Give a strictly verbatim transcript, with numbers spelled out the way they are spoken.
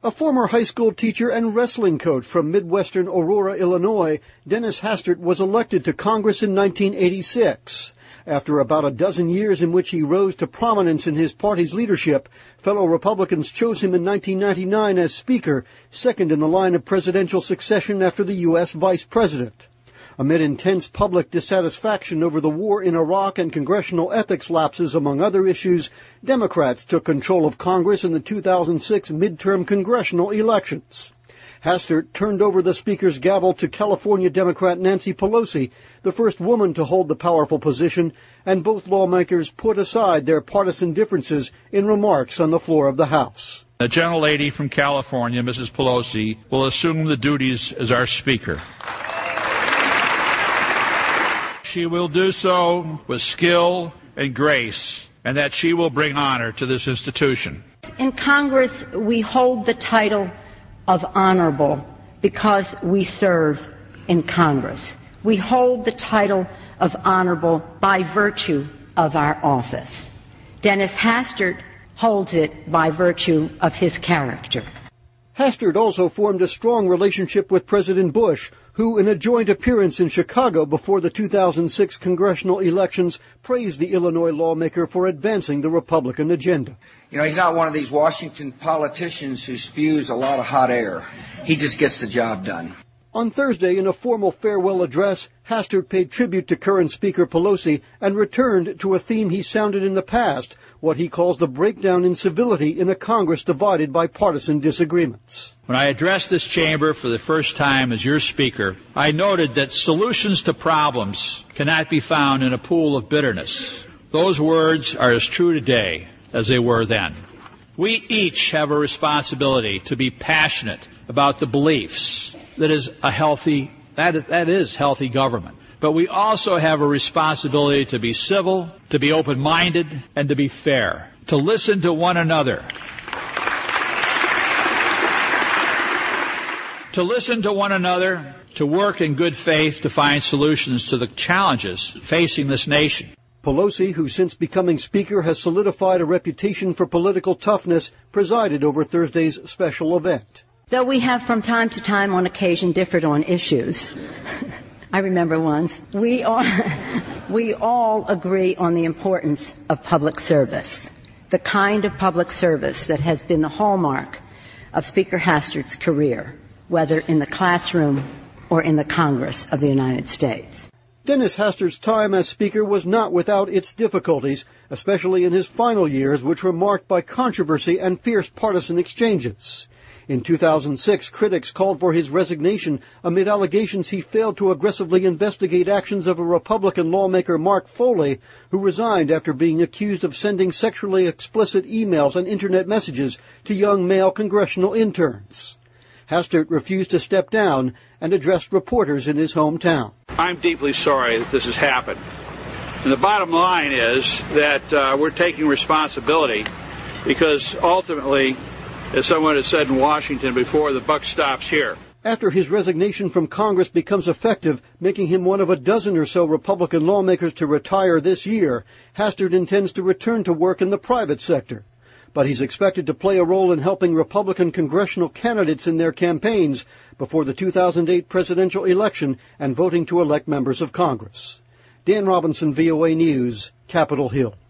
A former high school teacher and wrestling coach from Midwestern Aurora, Illinois, Dennis Hastert was elected to Congress in nineteen eighty-six. After about a dozen years in which he rose to prominence in his party's leadership, fellow Republicans chose him in nineteen ninety-nine as Speaker, second in the line of presidential succession after the U S Vice President. Amid intense public dissatisfaction over the war in Iraq and congressional ethics lapses, among other issues, Democrats took control of Congress in the two thousand six midterm congressional elections. Hastert turned over the Speaker's gavel to California Democrat Nancy Pelosi, the first woman to hold the powerful position, and both lawmakers put aside their partisan differences in remarks on the floor of the House. The gentlelady from California, Missus Pelosi, will assume the duties as our Speaker. She will do so with skill and grace, and that she will bring honor to this institution. In Congress, we hold the title of honorable because we serve in Congress. We hold the title of honorable by virtue of our office. Dennis Hastert holds it by virtue of his character. Hastert also formed a strong relationship with President Bush, who, in a joint appearance in Chicago before the two thousand six congressional elections, praised the Illinois lawmaker for advancing the Republican agenda. You know, he's not one of these Washington politicians who spews a lot of hot air. He just gets the job done. On Thursday, in a formal farewell address, Hastert paid tribute to current Speaker Pelosi and returned to a theme he sounded in the past, what he calls the breakdown in civility in a Congress divided by partisan disagreements. When I addressed this chamber for the first time as your Speaker, I noted that solutions to problems cannot be found in a pool of bitterness. Those words are as true today as they were then. We each have a responsibility to be passionate about the beliefs that is a healthy, that is, that is healthy government. But we also have a responsibility to be civil, to be open-minded, and to be fair, to listen to one another. To listen to one another, to work in good faith to find solutions to the challenges facing this nation. Pelosi, who since becoming Speaker has solidified a reputation for political toughness, presided over Thursday's special event. Though we have from time to time on occasion differed on issues, I remember once, we all, we all agree on the importance of public service, the kind of public service that has been the hallmark of Speaker Hastert's career, whether in the classroom or in the Congress of the United States. Dennis Hastert's time as Speaker was not without its difficulties, especially in his final years, which were marked by controversy and fierce partisan exchanges. In two thousand six, critics called for his resignation amid allegations he failed to aggressively investigate actions of a Republican lawmaker, Mark Foley, who resigned after being accused of sending sexually explicit emails and Internet messages to young male congressional interns. Hastert refused to step down and addressed reporters in his hometown. I'm deeply sorry that this has happened. And the bottom line is that uh, we're taking responsibility because ultimately, as someone has said in Washington before, the buck stops here. After his resignation from Congress becomes effective, making him one of a dozen or so Republican lawmakers to retire this year, Hastert intends to return to work in the private sector. But he's expected to play a role in helping Republican congressional candidates in their campaigns before the two thousand eight presidential election and voting to elect members of Congress. Dan Robinson, V O A News, Capitol Hill.